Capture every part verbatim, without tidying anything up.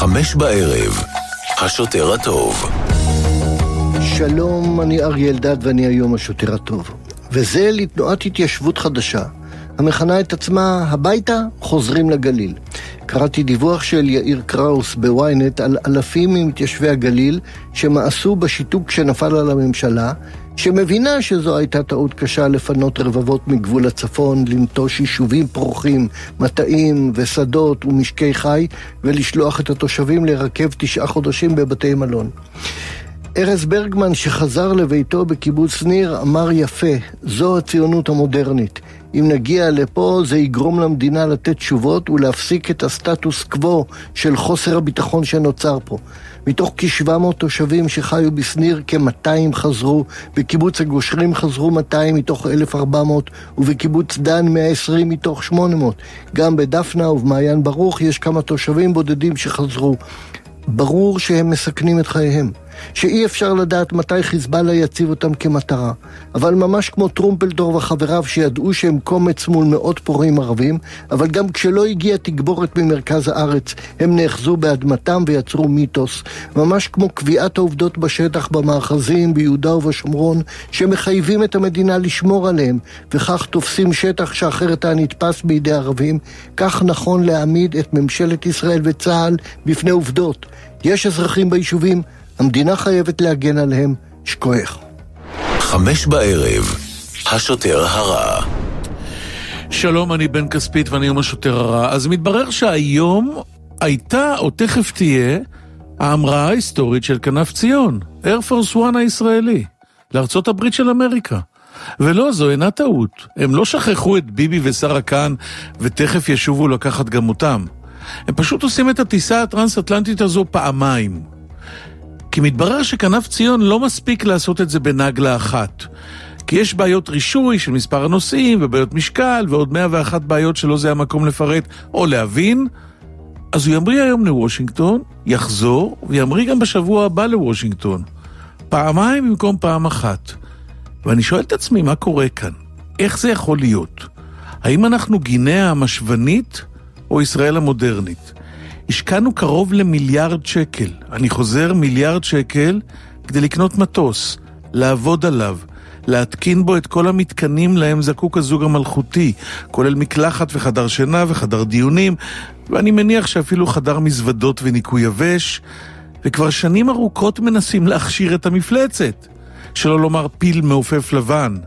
חמש בערב, השוטר הטוב. שלום, אני אריה אלדד ואני היום השוטר הטוב. וזה לתנועת התיישבות חדשה, המכנה את עצמה הביתה חוזרים לגליל. קראתי דיווח של יאיר קראוס בוויינט על אלפים ממתיישבי הגליל שמעשו בשיתוק שנפל על הממשלה, שמבינה שזו הייתה טעות קשה לפנות רבבות מגבול הצפון, לנטוש יישובים פרוחים, מטעים ושדות ומשקי חי, ולשלוח את התושבים לרכב תשעה חודשים בבתי מלון. ארז ברגמן שחזר לביתו בקיבוץ ניר אמר יפה, זו הציונות המודרנית. אם נגיע לפה זה יגרום למדינה לתת תשובות ולהפסיק את הסטטוס קוו של חוסר הביטחון שנוצר פה. מתוך כשבע מאות תושבים שחיו בסניר כ-מאתיים חזרו, בקיבוץ הגושרים חזרו מאתיים מתוך אלף וארבע מאות ובקיבוץ דן מאה ועשרים מתוך שמונה מאות. גם בדפנה ובמעיין ברוך יש כמה תושבים בודדים שחזרו. ברור שהם מסכנים את חייהם, שאי אפשר לדעת מתי חיזבאללה יציב אותם כמטרה, אבל ממש כמו טרומפלדור וחבריו שידעו שהם קומץ מול מאות פורעים ערבים, אבל גם כשלא הגיע תגבורת ממרכז הארץ הם נאחזו באדמתם ויצרו מיתוס, ממש כמו קביעת העובדות בשטח במאחזים ביהודה ובשומרון שמחייבים את המדינה לשמור עליהם, וכך תופסים שטח שאחרת היה נתפס בידי ערבים. כך נכון להעמיד את ממשלת ישראל וצה"ל בפני עובדות. יש אזרחים ביישובים, המדינה חייבת להגן עליהם. שכוח. חמש בערב, השוטר הרע. שלום, אני בן כספית ואני היום השוטר הרע. אז מתברר שהיום הייתה או תכף תהיה ההמראה ההיסטורית של כנף ציון, Air Force One הישראלי, לארצות הברית של אמריקה. ולא, זו אינה טעות. הם לא שכחו את ביבי ושרה כאן ותכף ישובו לקחת גם אותם. הם פשוט עושים את הטיסה הטרנס-אטלנטית הזו פעמיים. כי מתברר שכנף ציון לא מספיק לעשות את זה בנגלה אחת. כי יש בעיות רישוי של מספר הנוסעים ובעיות משקל ועוד מאה ואחת בעיות שלא זה המקום לפרט או להבין. אז הוא ימריא היום לוושינגטון, יחזור וימריא גם בשבוע הבא לוושינגטון. פעמיים במקום פעם אחת. ואני שואל את עצמי מה קורה כאן. איך זה יכול להיות? האם אנחנו גינאה המשוונית או ישראל המודרנית? השקענו קרוב למיליארד שקל, אני חוזר מיליארד שקל, כדי לקנות מטוס, לעבוד עליו, להתקין בו את כל המתקנים להם זקוק הזוג המלכותי, כולל מקלחת וחדר שינה וחדר דיונים, ואני מניח שאפילו חדר מזוודות וניקוי יבש, וכבר שנים ארוכות מנסים להכשיר את המפלצת, שלא לומר פיל מעופף לבן.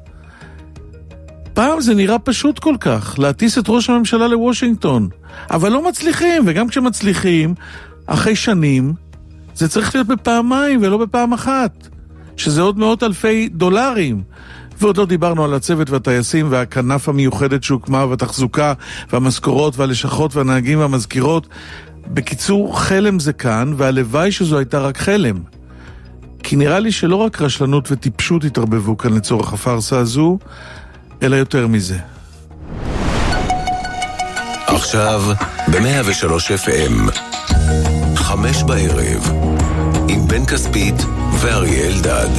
פעם זה נראה פשוט כל כך, להטיס את ראש הממשלה לוושינגטון, אבל לא מצליחים, וגם כשמצליחים, אחרי שנים, זה צריך להיות בפעמיים ולא בפעם אחת, שזה עוד מאות אלפי דולרים. ועוד לא דיברנו על הצוות והטייסים והכנף המיוחדת שהוקמה והתחזוקה והמשכורות והלשכות והנהגים והמזכירות. בקיצור, חלם זה כאן, והלוואי שזו הייתה רק חלם. כי נראה לי שלא רק רשלנות וטיפשות התערבבו כאן לצורך הפרסה הזו, אלא יותר מזה. עכשיו ב-מאה ושלוש אף אם, חמש בערב, עם בן כספית ואריה אלדד.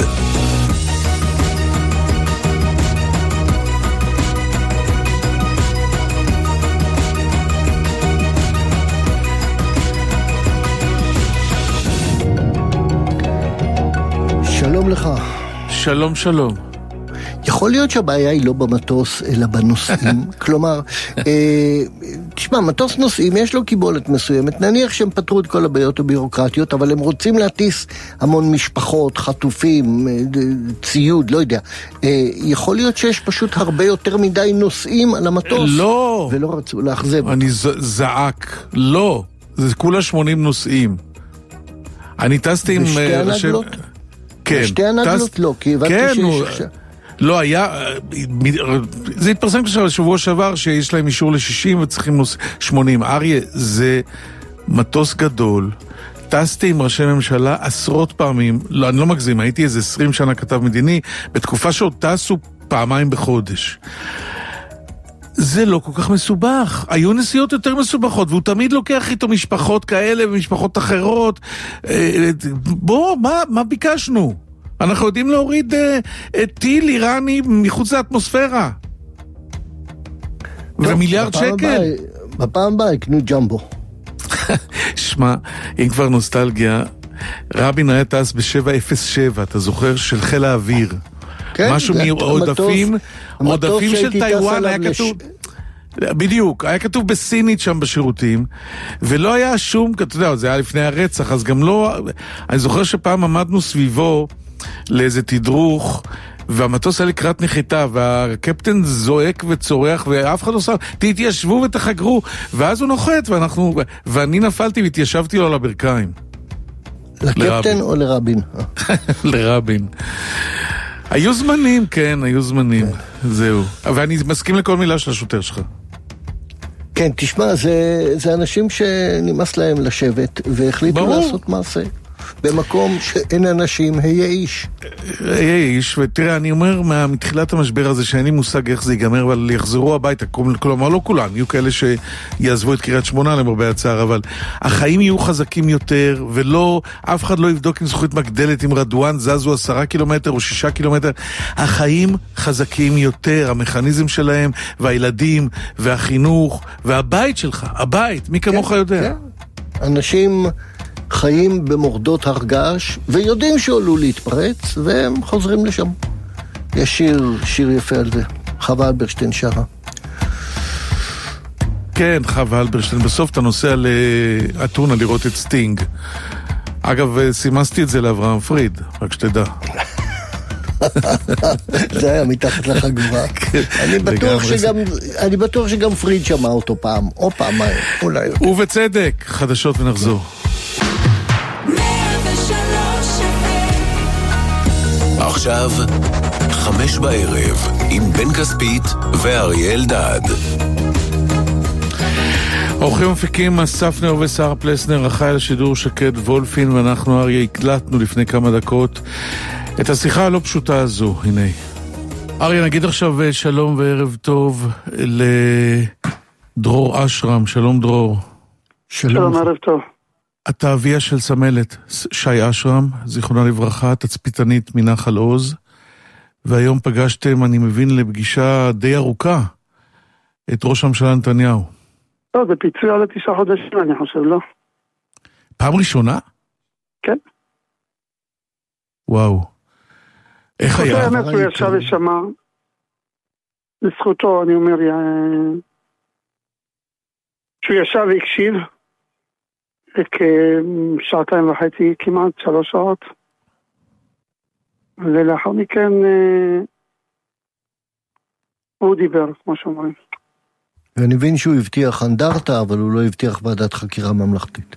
שלום לך. שלום שלום. יכול להיות שהבעיה היא לא במטוס, אלא בנוסעים. כלומר, אה, תשמע, מטוס נוסעים יש לו קיבולת מסוימת. נניח שהם פתרו את כל הבעיות הבירוקרטיות, אבל הם רוצים להטיס המון משפחות, חטופים, ציוד, לא יודע. אה, יכול להיות שיש פשוט הרבה יותר מדי נוסעים על המטוס. לא. ולא רצו להחזב. אני ז- זעק. לא. זה כולה שמונים נוסעים. אני טסתי עם... ושתי הנגלות? כן. שתי הנגלות? לא, כי הבנתי כן, שיש... הוא... לא, היה, זה התפרסם בשבוע שעבר שיש להם אישור ל-שישים וצריכים שמונים. אריה, זה מטוס גדול. טסתי עם ראשי ממשלה עשרות פעמים, לא, אני לא מגזים, הייתי איזה עשרים שנה כתב מדיני, בתקופה שעוד טסו פעמיים בחודש. זה לא כל כך מסובך. היו נסיעות יותר מסובכות, והוא תמיד לוקח איתו משפחות כאלה ומשפחות אחרות. בוא, מה, מה ביקשנו? אנחנו יודעים להוריד uh, טיל איראני מחוץ לאטמוספירה. ומיליארד שקל. בפעם הבאה יקנו ג'מבו. שמע, אם כבר נוסטלגיה, רבין היה טס ב-שבע אפס שבע, אתה זוכר? של חיל האוויר. כן, משהו מעודפים, עודפים של טיואן היה כתוב... בדיוק, היה כתוב בסינית שם בשירותים, ולא היה שום, אתה יודע, זה היה לפני הרצח, אז גם לא... אני זוכר שפעם עמדנו סביבו לאיזה תדרוך, והמטוס היה לקראת נחיתה, והקפטן זועק וצורח, ואף אחד לא עושה, תתיישבו ותחגרו, ואז הוא נוחת, ואנחנו, ואני נפלתי והתיישבתי לו על הברכיים. לקפטן או לרבין? לרבין. היו זמנים, כן, היו זמנים. זהו. ואני מסכים לכל מילה של השוטר שלך. כן, תשמע, זה, זה אנשים שנמאס להם לשבת, והחליטו ברור. לעשות מעשה. במקום שאין אנשים, היה איש. היה איש, ותראה, אני אומר מתחילת המשבר הזה שאין לי מושג איך זה ייגמר, אבל יחזרו הביתה, כלומר לא כולם, יהיו כאלה שיעזבו את קריית שמונה למרבה הצער, אבל החיים יהיו חזקים יותר, ולא, אף אחד לא יבדוק עם זכות מגדלת, עם רדואן זזו עשרה קילומטר או שישה קילומטר, החיים חזקים יותר, המכניזם שלהם, והילדים, והחינוך, והבית שלך, הבית, מי כמוך יודע. כן. אנשים חיים במורדות הרגש, ויודעים שעלו להתפרץ, והם חוזרים לשם. יש שיר, שיר יפה על זה. חווה אלברשטיין שרה. כן, חווה אלברשטיין. בסוף אתה נוסע לאתונה לראות את סטינג. אגב, סימסתי את זה לאברהם פריד, רק שתדע. זה היה מתחת לחגורה. אני בטוח שגם, אני בטוח שגם פריד שמע אותו פעם, או פעמיים, אולי. ובצדק, חדשות ונחזור. עכשיו, חמש בערב, עם בן כספית ואריה אלדד. אורחים מפיקים אסף נאור ושרה פלסנר, אחראי לשידור שקד וולפין, ואנחנו אריה הקלטנו לפני כמה דקות את השיחה הלא פשוטה הזו. הנה. אריה, נגיד עכשיו שלום וערב טוב לדרור אשרם. שלום דרור. שלום, שלום ערב טוב. אתה אביה של סמלת שי אשרם, זיכרונה לברכה, תצפיתנית מנחל עוז, והיום פגשתם, אני מבין, לפגישה די ארוכה, את ראש הממשלה נתניהו. לא, זה פיצוי על התשעה חודשים, אני חושב, לא. פעם ראשונה? כן. וואו. איך היה? האמת, הוא ישב ושמע, לזכותו, אני אומר, שהוא ישב והקשיב, כשעתיים וחצי, כמעט שלוש שעות, ולאחר מכן הוא דיבר, כמו שאומרים. ואני מבין שהוא הבטיח אנדרטה, אבל הוא לא הבטיח ועדת חקירה ממלכתית.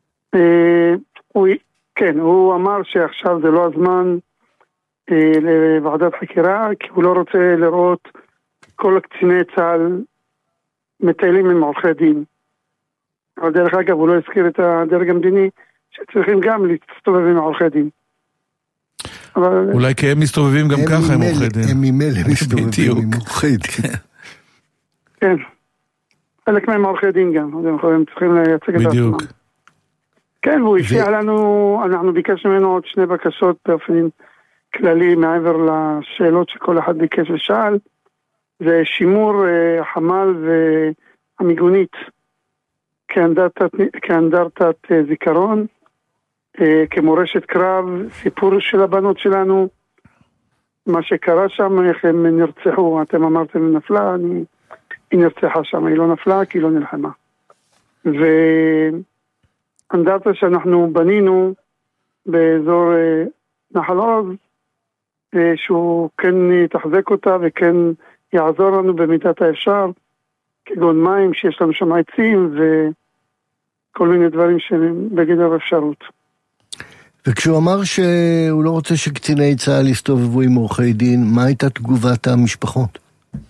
כן, הוא אמר שעכשיו זה לא הזמן לוועדת חקירה, כי הוא לא רוצה לראות כל הקציני צה"ל מטיילים עם עורכי דין. אבל דרך אגב, הוא לא הזכיר את הדרג המדיני, שצריכים גם להסתובב עם עורכי דין. אבל... אולי כי הם מסתובבים גם ככה עם עורכי דין. הם ממילא מסתובבים עם עורכי דין. כן. חלק מהם עורכי דין גם, הם צריכים לייצג את עצמם. בדיוק. כן, והוא הציע לנו, אנחנו ביקשנו ממנו עוד שני בקשות באופן כללי, מעבר לשאלות שכל אחד ביקש ושאל, זה שימור החמ"ל והמיגונית. כאנדרטת, כאנדרטת זיכרון, כמורשת קרב, סיפור של הבנות שלנו, מה שקרה שם, איך הם נרצחו, אתם אמרתם נפלה, אני, היא נרצחה שם, היא לא נפלה כי היא לא נלחמה. ואנדרטה שאנחנו בנינו באזור נחל עוז, שהוא כן יתחזק אותה וכן יעזור לנו במידת האפשר, כגון מים שיש לנו שם עצים וכל מיני דברים שבגדר אפשרות. וכשהוא אמר שהוא לא רוצה שקציני צה"ל יסתובבו עם עורכי דין, מה הייתה תגובת המשפחות?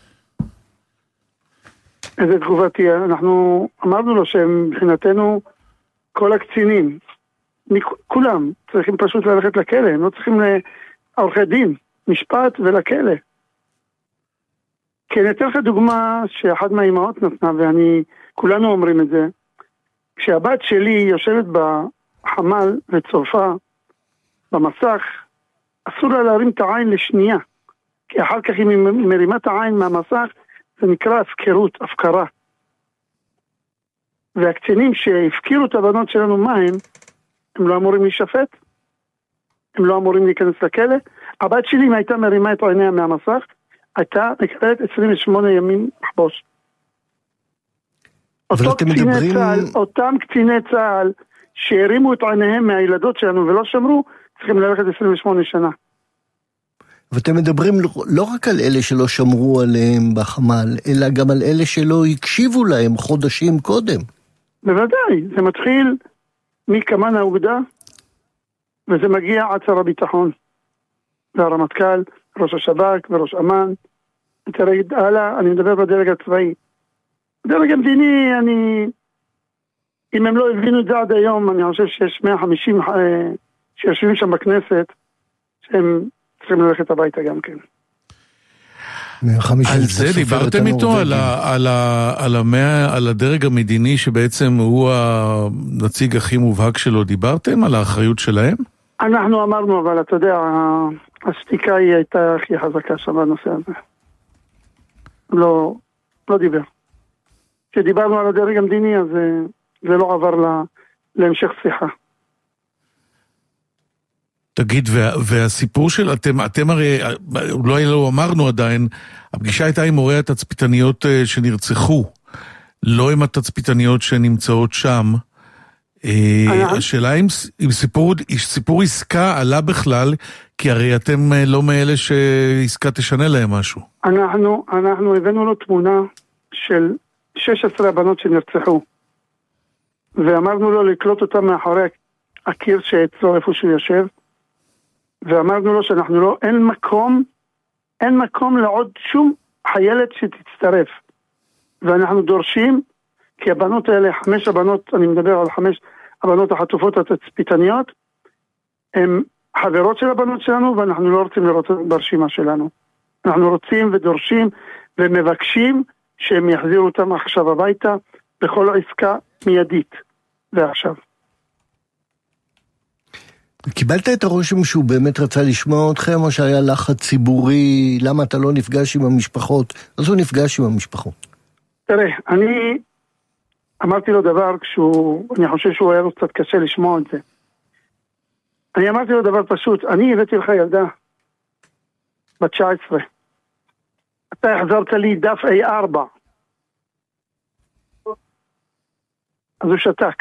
איזה תגובה תהיה? אנחנו אמרנו לו שמבחינתנו כל הקצינים, כולם צריכים פשוט ללכת לכלא, הם לא צריכים לעורכי דין, משפט ולכלא. כי אני אתן לך דוגמה שאחת מהאימהות נתנה, ואני, כולנו אומרים את זה, כשהבת שלי יושבת בחמ"ל וצורפה במסך, אסור לה להרים את העין לשנייה, כי אחר כך היא מרימה את העין מהמסך, זה נקרא הפקרות, הפקרה. והקצינים שהפקירו את הבנות שלנו מים, הם לא אמורים להישפט, הם לא אמורים להיכנס לכלא. הבת שלי, אם הייתה מרימה את עיניה מהמסך, הייתה מקבלת עשרים ושמונה ימים מחבוש. אותו קציני מדברים... צהל, אותם קציני צהל שהרימו את עיניהם מהילדות שלנו ולא שמרו, צריכים ללכת עשרים ושמונה שנה. ואתם מדברים לא רק על אלה שלא שמרו עליהם בחמ"ל, אלא גם על אלה שלא הקשיבו להם חודשים קודם. בוודאי, זה מתחיל מקמן האוגדה, וזה מגיע עד שר הביטחון, והרמטכ"ל, ראש השב"כ וראש אמ"ן. תראי, הלאה, אני מדבר בדרג הצבאי. בדרג המדיני, אני... אם הם לא הבינו את זה עד היום, אני חושב שיש מאה וחמישים שיושבים שם בכנסת, שהם צריכים ללכת הביתה גם כן. על זה דיברתם איתו? על הדרג המדיני שבעצם הוא הנציג הכי מובהק שלו, דיברתם על האחריות שלהם? אנחנו אמרנו, אבל אתה יודע, השתיקה היא הייתה הכי חזקה שם בנושא הזה. לא, לא דיבר. כשדיברנו על הדרג המדיני, אז זה לא עבר לה, להמשך שיחה. תגיד, וה, והסיפור של, אתם, אתם הרי, אולי לא אמרנו עדיין, הפגישה הייתה עם הורי התצפיתניות שנרצחו, לא עם התצפיתניות שנמצאות שם. השאלה אם, אם סיפור, סיפור עסקה עלה בכלל, כי הרי אתם לא מאלה שעסקה תשנה להם משהו. אנחנו, אנחנו הבאנו לו תמונה של שש עשרה הבנות שנרצחו, ואמרנו לו לקלוט אותם מאחורי הקיר שאצלו איפה שהוא יושב, ואמרנו לו שאנחנו לא, אין מקום, אין מקום לעוד שום חיילת שתצטרף. ואנחנו דורשים, כי הבנות האלה, חמש הבנות, אני מדבר על חמש הבנות החטופות התצפיתניות, הן חברות של הבנות שלנו, ואנחנו לא רוצים לראות ברשימה שלנו. אנחנו רוצים ודורשים ומבקשים שהם יחזירו אותם עכשיו הביתה, בכל עסקה מיידית, ועכשיו. קיבלת את הרושם שהוא באמת רצה לשמוע אתכם, או שהיה לחץ ציבורי, למה אתה לא נפגש עם המשפחות? אז הוא נפגש עם המשפחות. תראה, אני אמרתי לו דבר, כשהוא, אני חושב שהוא היה לו קצת קשה לשמוע את זה. אני אמרתי לו דבר פשוט, אני הבאתי לך ילדה, בת תשע עשרה. אתה החזרת לי דף איי ארבע. אז הוא שתק.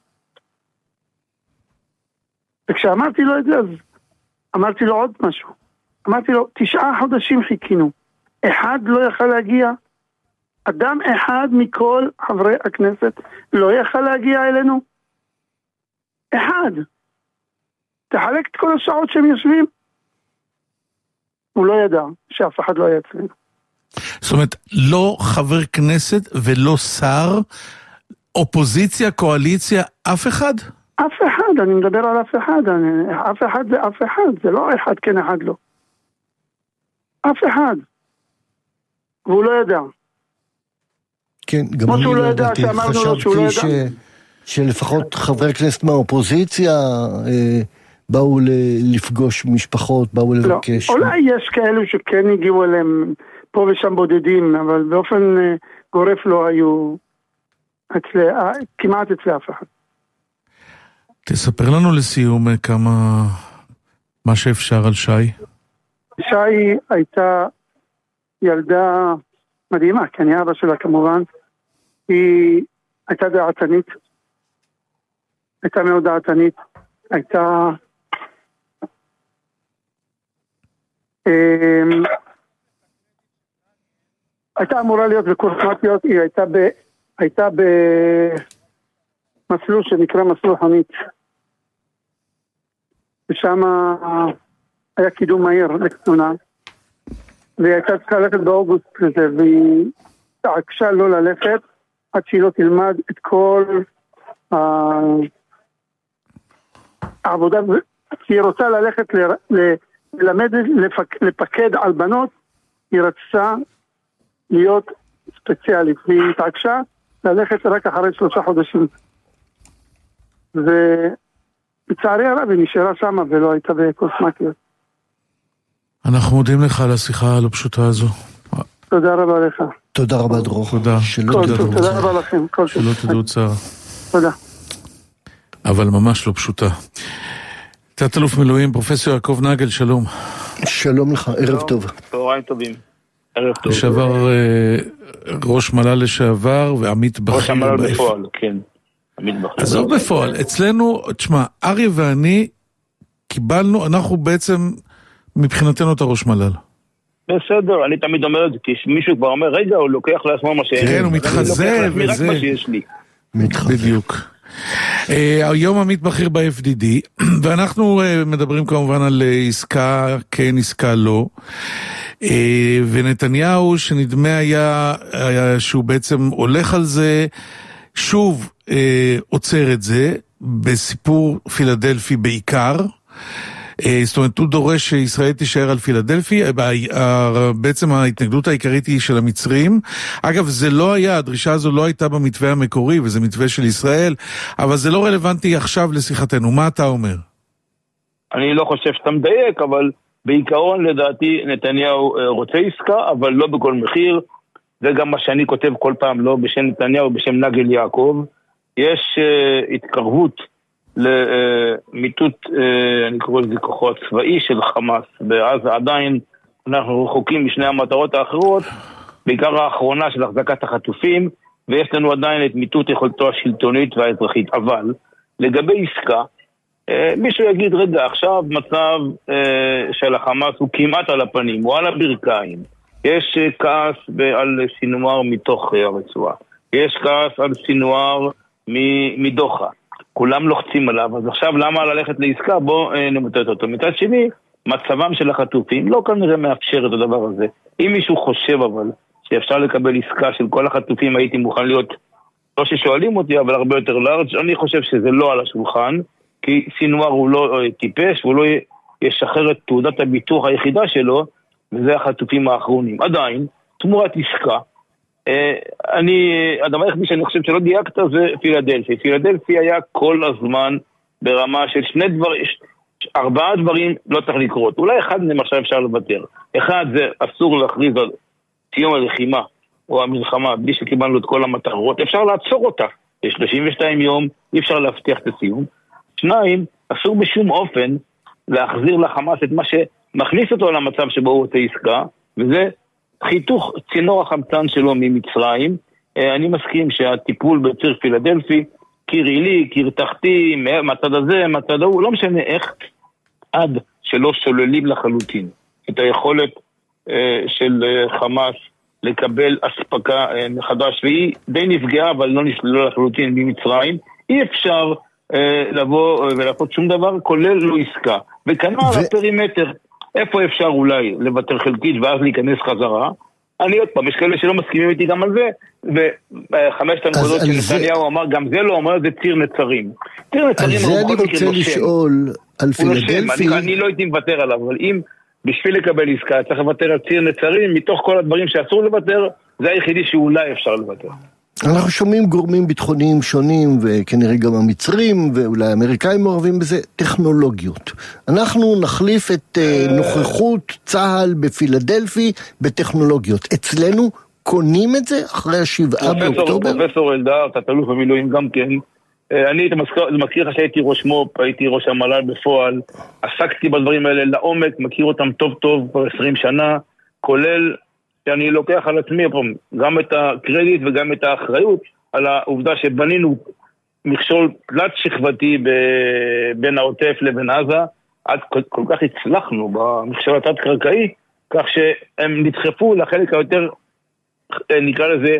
וכשאמרתי לו את זה, אז אמרתי לו עוד משהו. אמרתי לו, תשעה חודשים חיכינו. אחד לא יכל להגיע, אדם אחד מכל חברי הכנסת לא יכל להגיע אלינו. אחד. תחלק את כל השעות שהם יושבים. הוא לא ידע שאף אחד לא היה אצלנו. זאת אומרת, לא חבר כנסת ולא שר, אופוזיציה, קואליציה, אף אחד? אף אחד, אני מדבר על אף אחד, אני, אף אחד זה אף אחד, זה לא אחד כן אחד לא. אף אחד. והוא לא ידע. כן, גם אני לא ידעתי, חשבתי ש... שלפחות חברי הכנסת מהאופוזיציה אה, באו לפגוש משפחות, באו לבקש. לא, אולי יש כאלו שכן הגיעו אליהם פה ושם בודדים, אבל באופן אה, גורף לא היו אצלי, אה, כמעט אצלי אף אחד. תספר לנו לסיום כמה, מה שאפשר על שי. שי הייתה ילדה מדהימה, כי אני אבא שלה כמובן. היא הייתה דעתנית, הייתה מאוד דעתנית, הייתה הייתה אמורה להיות בקורסמטיות, היא הייתה ב... הייתה במסלול שנקרא מסלול חנית, ושם היה קידום מהיר לקצונה, והיא הייתה צריכה ללכת באוגוסט לזה, והיא תעקשה לא ללכת עד שהיא לא תלמד את כל העבודה, כי היא רוצה ללכת ללמד, לפקד על בנות, היא רצתה להיות ספציאלית, והיא התעקשה ללכת רק אחרי שלושה חודשים. ובצערי הרב היא נשארה שמה ולא הייתה בקוסמטיות. אנחנו מודים לך על השיחה הלא פשוטה הזו. תודה רבה לך. תודה רבה דרור. תודה. תודה רבה לכם. שלא תדעו צער. תודה. אבל ממש לא פשוטה. תת-אלוף מילואים, פרופסור יעקב נגל, שלום. שלום לך, ערב טוב. צהריים טובים. ערב טוב. לשעבר ראש מל"ל לשעבר ועמית בכיר. ראש המל"ל בפועל, כן. עמית בכיר. עזוב בפועל, אצלנו, תשמע, אריה ואני קיבלנו, אנחנו בעצם מבחינתנו את הראש מל"ל. בסדר, אני תמיד אומר את זה, כי מישהו כבר אומר, רגע, הוא לוקח לעצמו מה שיש לי. כן, הוא מתחזה וזה. רק מה שיש לי. בדיוק. היום עמית בכיר ב-אף די די, ואנחנו מדברים כמובן על עסקה, כן, עסקה לא. ונתניהו שנדמה היה שהוא בעצם הולך על זה, שוב עוצר את זה, בסיפור פילדלפי בעיקר. זאת אומרת, הוא דורש שישראל תישאר על פילדלפי, בעצם ההתנגדות העיקרית היא של המצרים. אגב, זה לא היה, הדרישה הזו לא הייתה במתווה המקורי, וזה מתווה של ישראל, אבל זה לא רלוונטי עכשיו לשיחתנו. מה אתה אומר? אני לא חושב שאתה מדייק, אבל בעיקרון לדעתי נתניהו רוצה עסקה, אבל לא בכל מחיר. זה גם מה שאני כותב כל פעם, לא בשם נתניהו, בשם נגל יעקב. יש uh, התקרבות למיטוט, אני קורא לזה כוחו הצבאי של חמאס, ואז עדיין אנחנו רחוקים משני המטרות האחרות, בעיקר האחרונה של החזקת החטופים, ויש לנו עדיין את מיטוט יכולתו השלטונית והאזרחית. אבל לגבי עסקה, מישהו יגיד, רגע, עכשיו מצב של החמאס הוא כמעט על הפנים, הוא על הברכיים, יש כעס על סינואר מתוך הרצועה, יש כעס על סינואר מדוחה, כולם לוחצים עליו, אז עכשיו למה ללכת לעסקה? בוא נמוטט אותו. מצד שני, מצבם של החטופים לא כנראה מאפשר את הדבר הזה. אם מישהו חושב אבל שאפשר לקבל עסקה של כל החטופים, הייתי מוכן להיות, לא ששואלים אותי, אבל הרבה יותר לארג', אני חושב שזה לא על השולחן, כי סינואר הוא לא טיפש, והוא לא ישחרר את תעודת הביטוח היחידה שלו, וזה החטופים האחרונים. עדיין, תמורת עסקה, אני, הדבר היחידי שאני חושב שלא דייקת זה פילדלפי. פילדלפי היה כל הזמן ברמה של שני דברים, ארבעה דברים לא צריך לקרות. אולי אחד מהם עכשיו אפשר לוותר. אחד זה אסור להכריז על סיום הלחימה או המלחמה בלי שקיבלנו את כל המטרות. אפשר לעצור אותה. יש שלושים ושניים יום, אי אפשר להבטיח את הסיום. שניים, אסור בשום אופן להחזיר לחמאס את מה שמכניס אותו למצב שבו הוא רוצה עסקה, וזה חיתוך צינור החמצן שלו ממצרים. אני מסכים שהטיפול בציר פילדלפי, קיר עילי, קיר תחתי, מהצד הזה, מהצד ההוא, לא משנה איך, עד שלא שוללים לחלוטין את היכולת של חמאס לקבל אספקה מחדש, והיא די נפגעה, אבל לא נשללה לחלוטין ממצרים, אי אפשר לבוא ולעשות שום דבר, כולל לא עסקה. וכנראה ו... הפרימטר, איפה אפשר אולי לוותר חלקית ואז להיכנס חזרה? אני עוד פעם, יש כאלה שלא מסכימים איתי גם על זה, וחמשת הנקודות של נתניהו זה... אמר, גם זה לא אומר, זה ציר נצרים. ציר נצרים על זה אני רוצה לשאול על פילדלפי. אני, אני לא הייתי מוותר עליו, אבל אם בשביל לקבל עסקה צריך לוותר על ציר נצרים, מתוך כל הדברים שאסור לוותר, זה היחידי שאולי אפשר לוותר. אנחנו שומעים גורמים ביטחוניים שונים, וכנראה גם המצרים, ואולי האמריקאים מעורבים בזה, טכנולוגיות. אנחנו נחליף את נוכחות צהל בפילדלפי בטכנולוגיות. אצלנו קונים את זה אחרי השבעה באוקטובר? פרופסור אלדד, תת-אלוף במילואים גם כן. אני מכיר לך שהייתי ראש מו"פ, הייתי ראש המל"ל בפועל, עסקתי בדברים האלה לעומק, מכיר אותם טוב טוב כבר עשרים שנה, כולל שאני לוקח על עצמי גם את הקרדיט וגם את האחריות על העובדה שבנינו מכשול תלת שכבתי בין העוטף לבין עזה, עד כל כך הצלחנו במכשול התת קרקעי, כך שהם נדחפו לחלק היותר, נקרא לזה,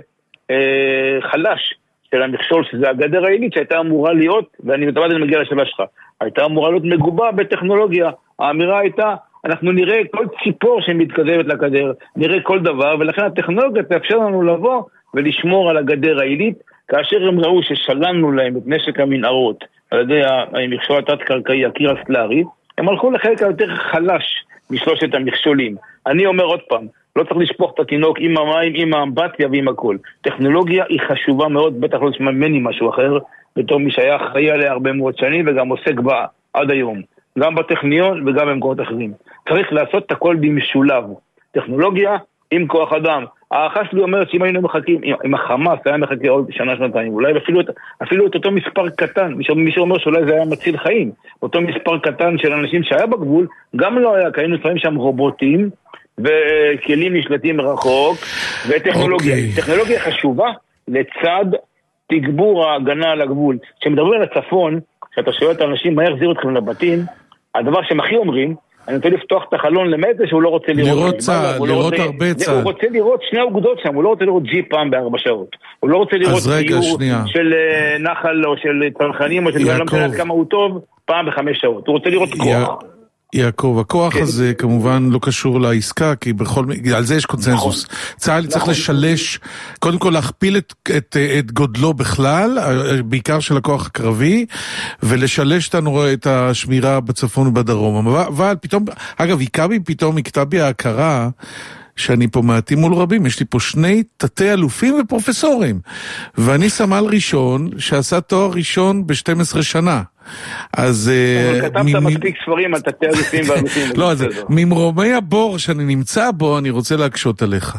חלש של המכשול, שזה הגדר העילית שהייתה אמורה להיות, ואני מתאבד אני מגיע לשאלה שלך, הייתה אמורה להיות מגובה בטכנולוגיה. האמירה הייתה, אנחנו נראה כל ציפור שמתקדמת לגדר, נראה כל דבר, ולכן הטכנולוגיה תאפשר לנו לבוא ולשמור על הגדר העילית, כאשר הם ראו ששלנו להם את נשק המנהרות על ידי המכשול התת-קרקעי, הקיר הסלארי, הם הלכו לחלק היותר חלש משלושת המכשולים. אני אומר עוד פעם, לא צריך לשפוך את התינוק עם המים, עם האמבטיה ועם הכל. טכנולוגיה היא חשובה מאוד, בטח לא תשמע ממני משהו אחר, בתור מי שהיה אחראי עליה הרבה מאוד שנים וגם עוסק בה עד היום. גם בטכניון וגם במקומות אחרים. צריך לעשות את הכל במשולב. טכנולוגיה עם כוח אדם. הערכה שלי אומרת שאם היינו מחכים, עם החמאס היה מחכה עוד שנה, שנתיים, אולי אפילו, אפילו את אותו מספר קטן, מישהו אומר שאולי זה היה מציל חיים, אותו מספר קטן של אנשים שהיה בגבול, גם לא היה, כי היינו לפעמים שם רובוטים, וכלים נשלטים מרחוק, וטכנולוגיה, okay. טכנולוגיה חשובה לצד תגבור ההגנה על הגבול. כשמדברים על הצפון, שאתה שואל את האנשים מה יחזיר אתכם לבתים, הדבר שהם הכי אומרים, אני רוצה לפתוח את החלון למטה שהוא לא רוצה לראות. לראות צהל, לראות הרבה צהל. הוא רוצה לראות שני אוגדות שם, הוא לא רוצה לראות ג'יפ פעם בארבע שעות. הוא לא רוצה לראות ציור של נחל או של צרכנים, או של לא מדעת כמה הוא טוב, פעם בחמש שעות. הוא רוצה לראות כוח. יעקב, הכוח הזה כמובן לא קשור לעסקה, כי בכל, על זה יש קונצנזוס. צה"ל צריך לשלש, קודם כל להכפיל את, את, את גודלו בכלל, בעיקר של הכוח הקרבי, ולשלש את השמירה בצפון ובדרום. אבל פתאום, אגב, עיקבי פתאום הכתה בי ההכרה, שאני פה מעטים מול רבים, יש לי פה שני תתי אלופים ופרופסורים, ואני סמל ראשון שעשה תואר ראשון ב-שתים עשרה שנה. אז כתבת מספיק ספרים על תתי אלופים ואלופים. לא, אז ממרומי הבור שאני נמצא בו, אני רוצה להקשות עליך.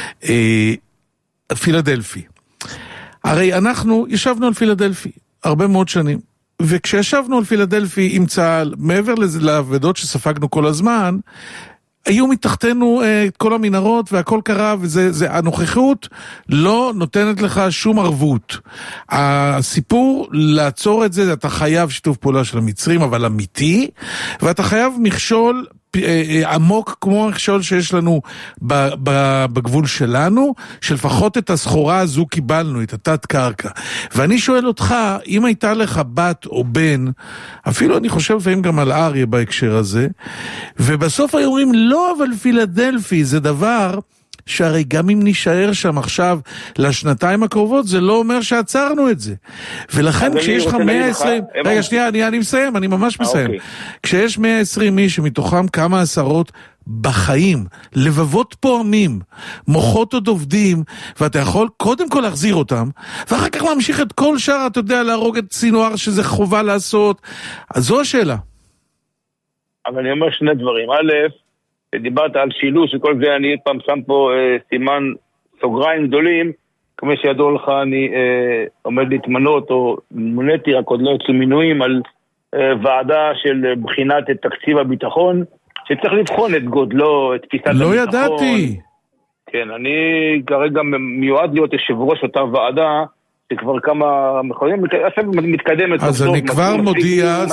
פילדלפי. הרי אנחנו ישבנו על פילדלפי הרבה מאוד שנים, וכשישבנו על פילדלפי עם צה"ל, מעבר לעבודות שספגנו כל הזמן, היו מתחתנו את כל המנהרות והכל קרה, וזה, הנוכחות לא נותנת לך שום ערבות. הסיפור לעצור את זה, אתה חייב שיתוף פעולה של המצרים, אבל אמיתי, ואתה חייב מכשול עמוק כמו מכשול שיש לנו בגבול שלנו, שלפחות את הסחורה הזו קיבלנו, את התת קרקע. ואני שואל אותך, אם הייתה לך בת או בן, אפילו אני חושב לפעמים גם על אריה בהקשר הזה, ובסוף היו אומרים, לא, אבל פילדלפי זה דבר שהרי גם אם נשאר שם עכשיו לשנתיים הקרובות, זה לא אומר שעצרנו את זה. ולכן כשיש לך מאה ועשרים, רגע שנייה, אני, אני מסיים, אני ממש מסיים. אוקיי. כשיש מאה ועשרים איש שמתוכם כמה עשרות בחיים, לבבות פועמים, מוחות עוד עובדים, ואתה יכול קודם כל להחזיר אותם, ואחר כך להמשיך את כל שאר, אתה יודע, להרוג את סינואר שזה חובה לעשות. אז זו השאלה. אבל אני אומר שני דברים. א', דיברת על שילוש וכל זה, אני פעם שם פה אה, סימן סוגריים גדולים, כמו שידוע לך אני אה, עומד להתמנות, או מוניתי, רק עוד לא יצאו מינויים, על אה, ועדה של בחינת תקציב הביטחון, שצריך לבחון את גודלו, את תפיסת לא הביטחון. לא ידעתי. כן, אני כרגע מיועד להיות יושב ראש אותה ועדה, שכבר כמה מחורים, מתקדמת. אז אני כבר מודיע...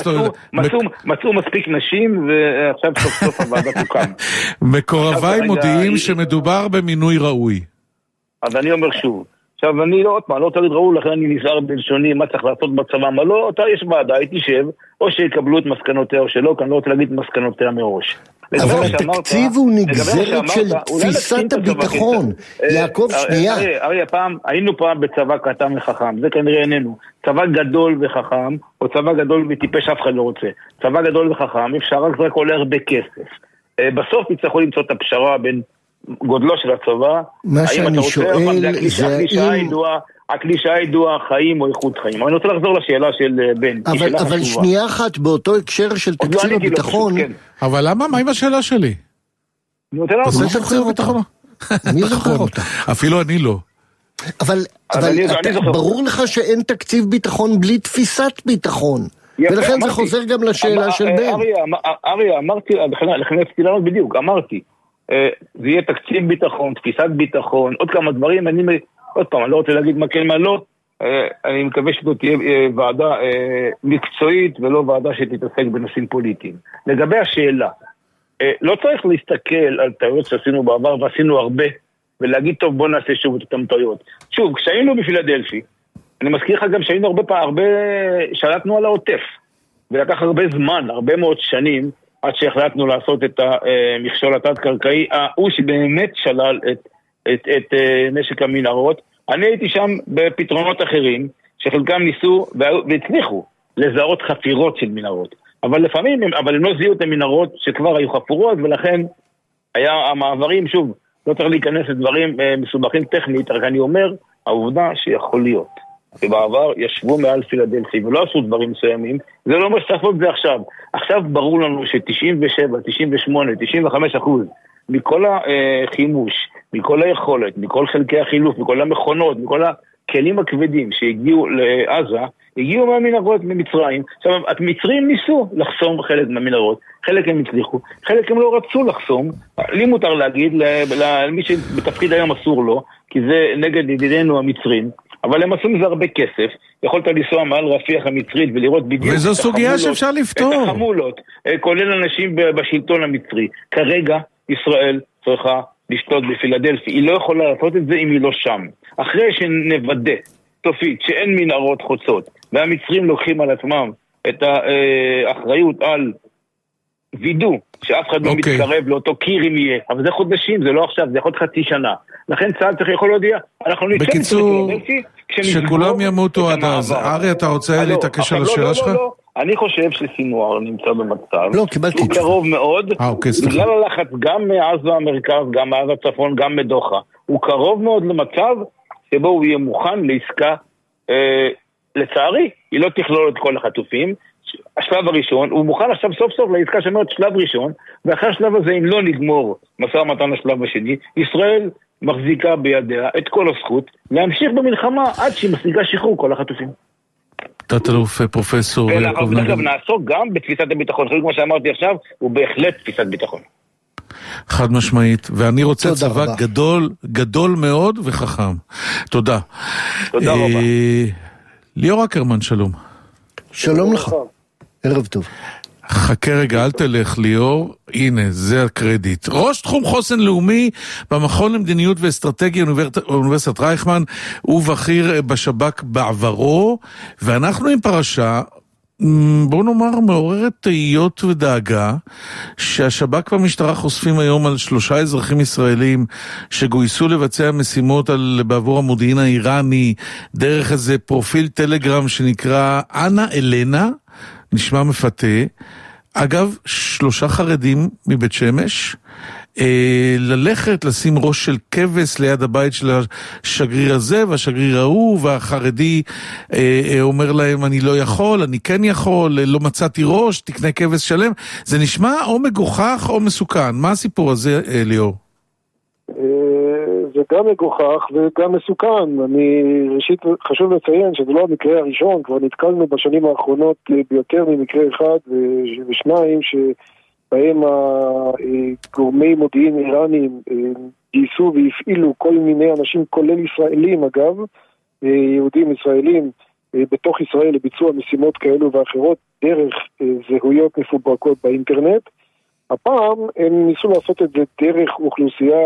מצאו מספיק נשים, ועכשיו סוף סוף הוועדה תוקם. מקורביי מודיעים שמדובר במינוי ראוי. אז אני אומר שוב, עכשיו אני לא, עוד פעם, לא תגיד ראוי, לכן אני נזהר בלשוני, מה צריך לעשות בצבא, מה לא, אותה יש ועדה, היא תשב, או שיקבלו את מסקנותיה או שלא, כי אני לא רוצה להגיד מסקנותיה מראש. אבל התקציב הוא נגזרת של תפיסת הביטחון. יעקב, שנייה. אריה, פעם, היינו פעם בצבא קטן וחכם, זה כנראה איננו. צבא גדול וחכם, או צבא גדול וטיפש, אף אחד לא רוצה. צבא גדול וחכם, אפשר רק רק עולה הרבה כסף. בסוף יצטרכו למצוא את הפשרה בין גודלו של הצבא. מה שאני שואל זה אם... הקלישה הידועה, חיים או איכות חיים. אני רוצה לחזור לשאלה של בן. אבל, אבל שנייה אחת, באותו הקשר של תקציב הביטחון... כן. אבל למה? מה עם השאלה שלי? אני רוצה לעזור. מי זוכר אותה? מי זוכר אותה? אפילו אני לא. אבל, אבל אני, אתה, אני ברור לך שאין תקציב ביטחון בלי תפיסת ביטחון. יפה, ולכן אמרתי, זה חוזר גם לשאלה אמר, של בן. אריה, אריה, אמרתי, לכן רציתי לענות בדיוק, אמרתי, זה יהיה תקציב ביטחון, תפיסת ביטחון, עוד כמה דברים, אני... עוד פעם, אני לא רוצה להגיד מה כן מה לא, אני מקווה שזאת תהיה ועדה מקצועית ולא ועדה שתתעסק בנושאים פוליטיים. לגבי השאלה, לא צריך להסתכל על טעויות שעשינו בעבר ועשינו הרבה, ולהגיד טוב בוא נעשה שוב את אותם טעויות. שוב, כשהיינו בפילדלפי, אני מזכיר לך גם שהיינו הרבה פעם, הרבה שלטנו על העוטף, ולקח הרבה זמן, הרבה מאוד שנים, עד שהחלטנו לעשות את המכשול התת-קרקעי, הוא שבאמת שלל את את, את uh, נשק המנהרות. אני הייתי שם בפתרונות אחרים, שחלקם ניסו והצליחו לזהות חפירות של מנהרות. אבל לפעמים, אבל הם לא זיהו את המנהרות שכבר היו חפורות, ולכן היה המעברים, שוב, לא צריך להיכנס לדברים uh, מסובכים טכנית, רק אני אומר, העובדה שיכול להיות. ובעבר ישבו מעל פילדלפי ולא עשו דברים מסוימים, זה לא אומר שצריך לעשות את זה עכשיו. עכשיו ברור לנו ש-תשעים ושבע, תשעים ושמונה, תשעים וחמישה אחוז מכל החימוש, מכל היכולת, מכל חלקי החילוף, מכל המכונות, מכל הכלים הכבדים שהגיעו לעזה, הגיעו מהמנהרות ממצרים. עכשיו, המצרים ניסו לחסום חלק מהמנהרות, חלק הם הצליחו, חלק הם לא רצו לחסום. לי מותר להגיד, למי שבתפקיד היום אסור לו, כי זה נגד ידידינו המצרים, אבל הם עשו מזה הרבה כסף. יכולת לנסוע מעל רפיח המצרית ולראות בדיוק וזו סוגיה שאפשר לפתור. את החמולות, כולל אנשים בשלטון המצרי. כרגע ישראל צריכה לשתות בפילדלפי. היא לא יכולה לעשות את זה אם היא לא שם. אחרי שנוודא סופית שאין מנהרות חוצות, והמצרים לוקחים על עצמם את האחריות על וידוא שאף אחד לא מתקרב לאותו קיר אם יהיה, אבל זה חודשים, זה לא עכשיו, זה יכול להיות חצי שנה. לכן צה"ל צריך יכול להודיע, אנחנו נצא בקיצור, שכולם ימותו עד אז. ארי, אתה רוצה להתעקש על השאלה שלך? אני חושב שסינואר נמצא במצב לא, קיבלתי הוא קרוב מאוד, בגלל הלחץ גם מעזה המרכז, גם מעזה הצפון, גם מדוחה. הוא קרוב מאוד למצב שבו הוא יהיה מוכן לעסקה, לצערי, היא לא תכלול את כל החטופים. השלב הראשון, הוא מוכן עכשיו סוף סוף לעסקה שאומרת שלב ראשון, ואחרי השלב הזה, אם לא נגמור משא ומתן השלב השני, ישראל מחזיקה בידיה את כל הזכות להמשיך במלחמה עד שהיא משיגה שחרור כל החטופים. תת-אלוף פרופסור יעקב נגל. אגב, נעסוק גם בתפיסת הביטחון, כמו שאמרתי עכשיו, הוא בהחלט תפיסת ביטחון. חד משמעית, ואני רוצה צבא גדול, גדול מאוד וחכם. תודה. תודה רבה. ליאור אקרמן, שלום. שלום לך, ערב טוב. חכה רגע, אל תלך ליאור, הנה, זה הקרדיט. ראש תחום חוסן לאומי במכון למדיניות ואסטרטגיה אוניברסיטת רייכמן, ובכיר בשב"כ בעברו, ואנחנו עם פרשה, בואו נאמר, מעוררת תהיות ודאגה, שהשב"כ והמשטרה חושפים היום על שלושה אזרחים ישראלים שגויסו לבצע משימות על, בעבור המודיעין האיראני, דרך איזה פרופיל טלגרם שנקרא אנה אלנה, נשמע מפתה. אגב, שלושה חרדים מבית שמש, אה, ללכת, לשים ראש של כבש ליד הבית של השגריר הזה והשגריר ההוא, והחרדי אה, אה, אומר להם אני לא יכול, אני כן יכול, לא מצאתי ראש, תקנה כבש שלם. זה נשמע או מגוחך או מסוכן. מה הסיפור הזה, אה, ליאור? זה גם מגוחך וגם מסוכן. אני ראשית חשוב לציין שזה לא המקרה הראשון, כבר נתקלנו בשנים האחרונות ביותר ממקרה אחד ושניים שבהם הגורמי מודיעין איראנים גייסו והפעילו כל מיני אנשים, כולל ישראלים אגב, יהודים ישראלים בתוך ישראל לביצוע משימות כאלו ואחרות דרך זהויות מפוברקות באינטרנט. הפעם הם ניסו לעשות את זה דרך אוכלוסייה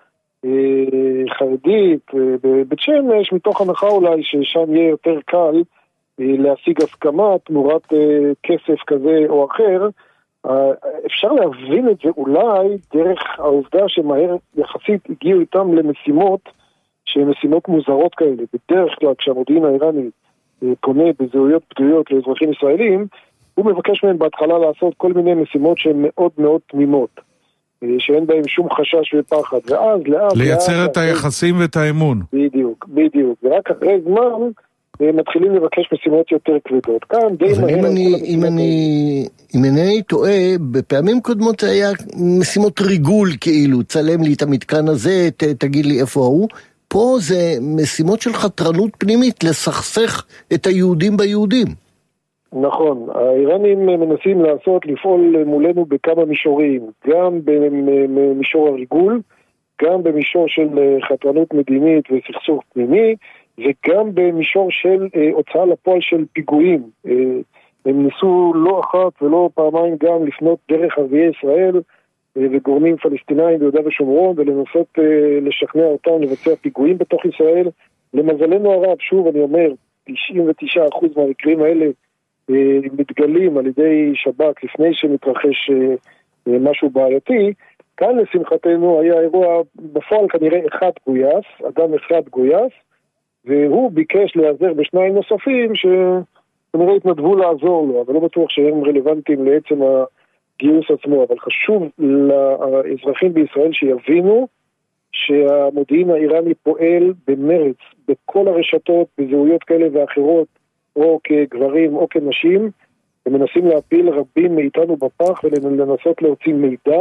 חרדית בבית שמש, מתוך הנחה אולי ששם יהיה יותר קל להשיג הסכמה תמורת כסף כזה או אחר. אפשר להבין את זה אולי דרך העובדה שמהר יחסית הגיעו איתם למשימות שהן משימות מוזרות כאלה. בדרך כלל כשהמודיעין האיראני פונה בזהויות בדויות לאזרחים ישראלים, הוא מבקש מהם בהתחלה לעשות כל מיני משימות שהן מאוד מאוד תמימות, שאין בהם שום חשש ופחד, ואז לאט לייצר לאט, את היחסים ואת האמון. בדיוק, בדיוק, ורק אחרי זמן מתחילים לבקש משימות יותר כבדות. כאן די אבל אם אני, אם אני, אם אני טועה, בפעמים קודמות זה היה משימות ריגול כאילו, צלם לי את המתקן הזה, ת, תגיד לי איפה הוא. פה זה משימות של חתרנות פנימית, לסכסך את היהודים ביהודים. נכון, האיראנים מנסים לעשות, לפעול מולנו בכמה מישורים, גם במישור הריגול, גם במישור של חתרנות מדינית וסכסוך פנימי, וגם במישור של הוצאה לפועל של פיגועים. הם ניסו לא אחת ולא פעמיים גם לפנות דרך ערביי ישראל וגורמים פלסטינאים ביהודה ושומרון, ולנסות לשכנע אותם לבצע פיגועים בתוך ישראל. למזלנו הרב, שוב אני אומר, תשעים ותשעה אחוז מהמקרים האלה מתגלים על ידי שב"כ לפני שמתרחש משהו בעייתי. כאן לשמחתנו היה אירוע בפועל כנראה אחד גויס, אדם אחד גויס, והוא ביקש להיעזר בשניים נוספים שכנראה התנדבו לעזור לו, אבל לא בטוח שהם רלוונטיים לעצם הגיוס עצמו. אבל חשוב לאזרחים בישראל שיבינו שהמודיעין האיראני פועל במרץ בכל הרשתות, בזהויות כאלה ואחרות, או כגברים או כנשים, ומנסים להפיל רבים מאיתנו בפח ולנסות להוציא מידע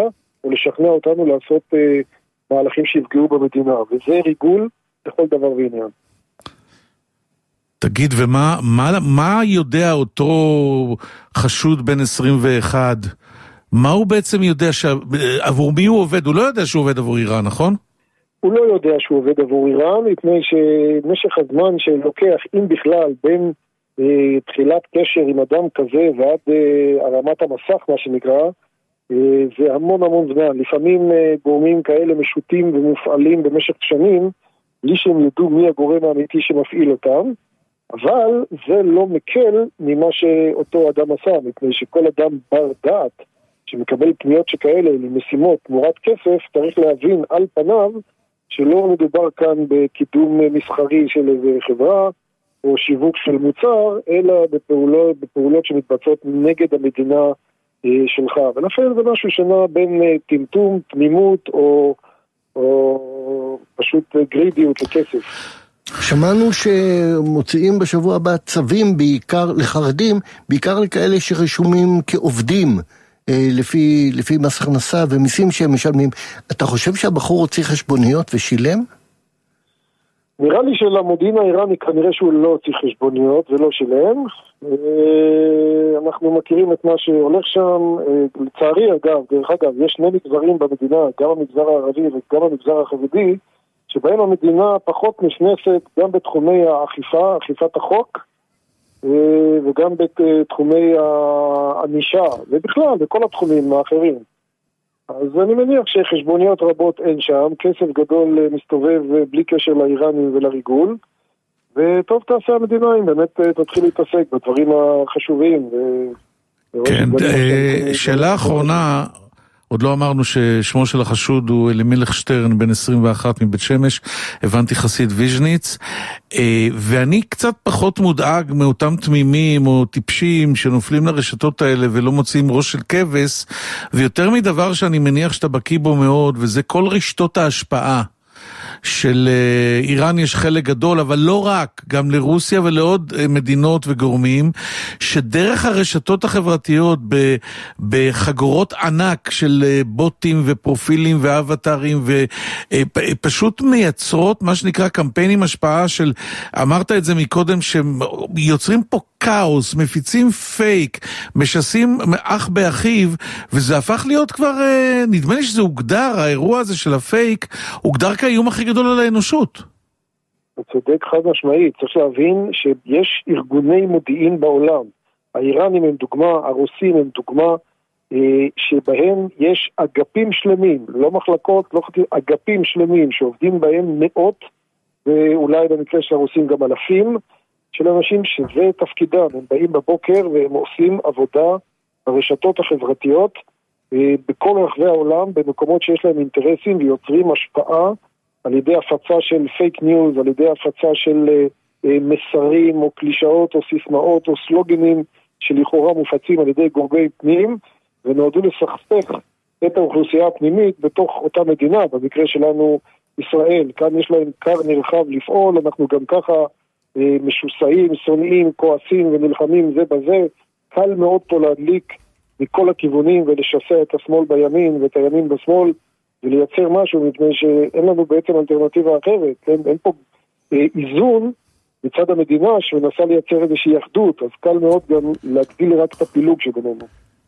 או לשכנע אותנו לעשות אה, מהלכים שיפגעו במדינה, וזה ריגול לכל דבר ועניין. תגיד, ומה מה, מה יודע אותו חשוד בן עשרים ואחת? מה הוא בעצם יודע, ש... עבור מי הוא עובד? הוא לא יודע שהוא עובד עבור איראן, נכון? הוא לא יודע שהוא עובד עבור איראן, מפני שמשך הזמן שלוקח, אם בכלל, בין אה, תחילת קשר עם אדם כזה ועד אה, הרמת המסך, מה שנקרא, אה, זה המון המון זמן. לפעמים אה, גורמים כאלה משוטים ומופעלים במשך שנים, בלי שהם ידעו מי הגורם האמיתי שמפעיל אותם, אבל זה לא מקל ממה שאותו אדם עשה, מפני שכל אדם בר דעת, שמקבל פניות שכאלה למשימות תמורת כסף, צריך להבין על פניו שלא מדובר כאן בקידום מסחרי של איזה חברה או שיווק של מוצר, אלא בפעולות, בפעולות שמתבצעות נגד המדינה אה, שלך. ולכן זה משהו שונה בין אה, טמטום, תמימות או, או פשוט גרידיות לכסף. שמענו שמוציאים בשבוע הבא צווים בעיקר לחרדים, בעיקר לכאלה שרשומים כעובדים לפי, לפי מס הכנסה ומיסים שהם משלמים. אתה חושב שהבחור הוציא חשבוניות ושילם? נראה לי שלמודיעין האיראני כנראה שהוא לא הוציא חשבוניות ולא שילם. אנחנו מכירים את מה שהולך שם. לצערי אגב, דרך אגב, יש שני מגזרים במדינה, גם המגזר הערבי וגם המגזר החרדי, שבהם המדינה פחות נכנסת גם בתחומי האכיפה, אכיפת החוק, וגם בתחומי הענישה, ובכלל, בכל התחומים האחרים. אז אני מניח שחשבוניות רבות אין שם, כסף גדול מסתובב בלי קשר לאיראנים ולריגול, וטוב תעשה המדינה אם באמת תתחיל להתעסק בדברים החשובים. כן, שאלה אחרונה, עוד לא אמרנו ששמו של החשוד הוא אלימלך שטרן, בן עשרים ואחת מבית שמש, הבנתי חסיד ויז'ניץ, ואני קצת פחות מודאג מאותם תמימים או טיפשים שנופלים לרשתות האלה ולא מוצאים ראש של כבש, ויותר מדבר שאני מניח שאתה בקיא בו מאוד, וזה כל רשתות ההשפעה. של איראן יש חלק גדול, אבל לא רק, גם לרוסיה ולעוד מדינות וגורמים, שדרך הרשתות החברתיות בחגורות ענק של בוטים ופרופילים ואבטרים, ופשוט מייצרות מה שנקרא קמפיינים השפעה של, אמרת את זה מקודם, שיוצרים פה כאוס, מפיצים פייק, משסים אח באחיו, וזה הפך להיות כבר, נדמה לי שזה הוגדר, האירוע הזה של הפייק, הוגדר כאיום הכי גדול על האנושות. אתה צודק חד משמעית, צריך להבין שיש ארגוני מודיעין בעולם, האיראנים הם דוגמה, הרוסים הם דוגמה, שבהם יש אגפים שלמים, לא מחלקות, לא חתים, אגפים שלמים שעובדים בהם מאות, ואולי במקרה של הרוסים גם אלפים, של אנשים שזה תפקידם, הם באים בבוקר והם עושים עבודה ברשתות החברתיות בכל רחבי העולם, במקומות שיש להם אינטרסים ויוצרים השפעה על ידי הפצה של פייק ניוז, על ידי הפצה של מסרים או קלישאות או סיסמאות או סלוגנים שלכאורה מופצים על ידי גורמי פנים ונועדו לסכסך את האוכלוסייה הפנימית בתוך אותה מדינה, במקרה שלנו ישראל, כאן יש להם קר נרחב לפעול, אנחנו גם ככה משוסעים, שונאים, כועסים ונלחמים זה בזה, קל מאוד פה להדליק מכל הכיוונים ולשסע את השמאל בימין ואת הימין בשמאל ולייצר משהו, מפני שאין לנו בעצם אלטרנטיבה אחרת, אין, אין פה אה, איזון מצד המדינה שמנסה לייצר איזושהי אחדות, אז קל מאוד גם להגדיל רק את הפילוג שבינינו.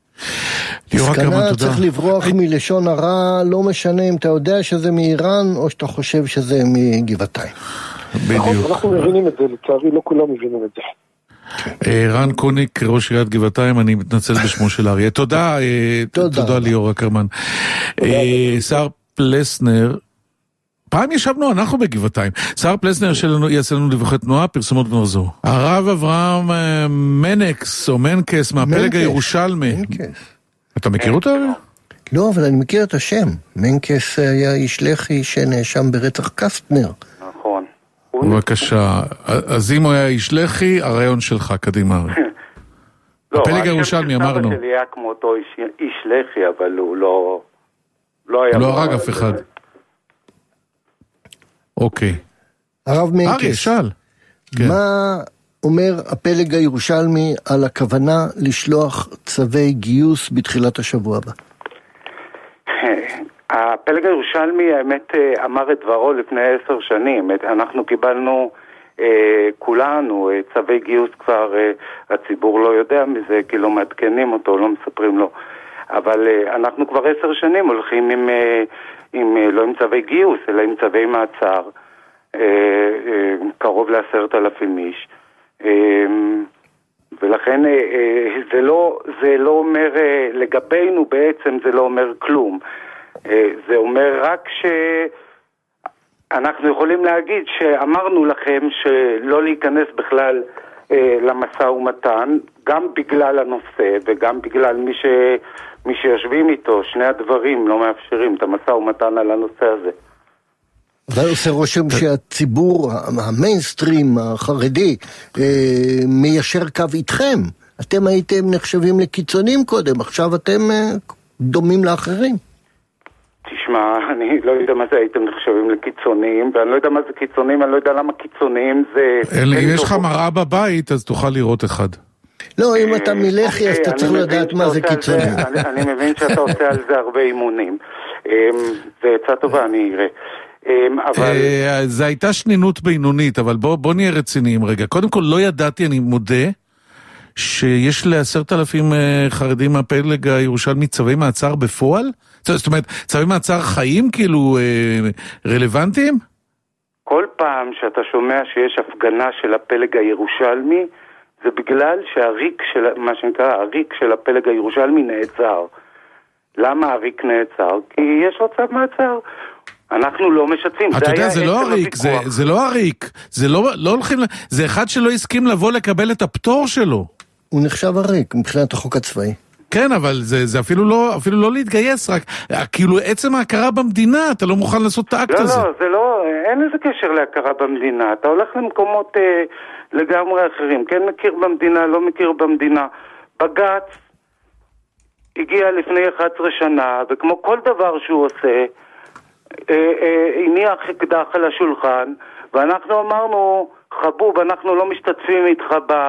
סכנה צריך לברוח מלשון הרע, לא משנה אם אתה יודע שזה מאיראן או שאתה חושב שזה מגבעתיים. בדיוק. אנחנו מבינים את זה, לצערי לא כולם מבינים את זה. רן קוניק, ראש עיריית גבעתיים, אני מתנצל בשמו של אריה. תודה, תודה ליאור אקרמן. שר פלסנר, פעם ישבנו אנחנו בגבעתיים. שר פלסנר יעשה לנו דיווחי תנועה, פרסומות ונרזור. הרב אברהם מנקס, או מנקס, מהפלג הירושלמי. אתה מכיר אותו? לא, אבל אני מכיר את השם. מנקס היה איש לח"י שנאשם ברצח קסטנר. נכון. בבקשה, אז אם הוא היה איש לח"י, הרעיון שלך, קדימה. הפלג הירושלמי, אמרנו. סבא שלי היה כמו אותו איש לח"י, אבל הוא לא... לא היה... לא הרג אף אחד. אוקיי. הרב מנקס. אריה, שאל. מה אומר הפלג הירושלמי על הכוונה לשלוח צווי גיוס בתחילת השבוע הבא? הפלג הירושלמי, האמת, אמר את דברו לפני עשר שנים. אנחנו קיבלנו, כולנו, צווי גיוס כבר, הציבור לא יודע מזה, כי לא מעדכנים אותו, לא מספרים לו. אבל אנחנו כבר עשר שנים הולכים עם, עם, לא עם צווי גיוס, אלא עם צווי מעצר, קרוב לעשרת אלפים איש. ולכן זה לא, זה לא אומר, לגבינו בעצם זה לא אומר כלום. זה אומר רק שאנחנו יכולים להגיד שאמרנו לכם שלא להיכנס בכלל למשא ומתן, גם בגלל הנושא וגם בגלל מי, ש... מי שיושבים איתו. שני הדברים לא מאפשרים את המשא ומתן על הנושא הזה. אבל עושה רושם שהציבור, המיינסטרים החרדי, מיישר קו איתכם. אתם הייתם נחשבים לקיצונים קודם, עכשיו אתם דומים לאחרים. תשמע, אני לא יודע מה זה הייתם נחשבים לקיצוניים, ואני לא יודע מה זה קיצוניים, אני לא יודע למה קיצוניים זה... אלי, אם יש לך מראה בבית, אז תוכל לראות אחד. לא, אם אתה מלחי, אז אתה צריך לדעת מה זה קיצוניים. אני מבין שאתה עושה על זה הרבה אימונים. זה עצה טובה, אני אראה. זה הייתה שנינות בינונית, אבל בוא נהיה רציניים רגע. קודם כל, לא ידעתי, אני מודה, שיש לעשרת אלפים חרדים מהפלג הירושלמי צווי מעצר בפועל? זאת אומרת, צווי מעצר חיים כאילו רלוונטיים? כל פעם שאתה שומע שיש הפגנה של הפלג הירושלמי, זה בגלל שהריק של, מה שנקרא, הריק של הפלג הירושלמי נעצר. למה הריק נעצר? כי יש לו צו מעצר. אנחנו לא משתפים. אתה יודע, זה לא הריק, זה, זה לא הריק. זה לא, לא הולכים, זה אחד שלא הסכים לבוא לקבל את הפטור שלו. הוא נחשב הריק מבחינת החוק הצבאי. כן, אבל זה, זה אפילו לא, אפילו לא להתגייס, רק, כאילו עצם ההכרה במדינה, אתה לא מוכן לעשות את האקט הזה. לא, לא, זה לא, אין לזה קשר להכרה במדינה. אתה הולך למקומות אה, לגמרי אחרים. כן מכיר במדינה, לא מכיר במדינה. בג"ץ הגיע לפני אחת עשרה שנה, וכמו כל דבר שהוא עושה, הניח אקדח על השולחן, ואנחנו אמרנו, חבוב, אנחנו לא משתתפים איתך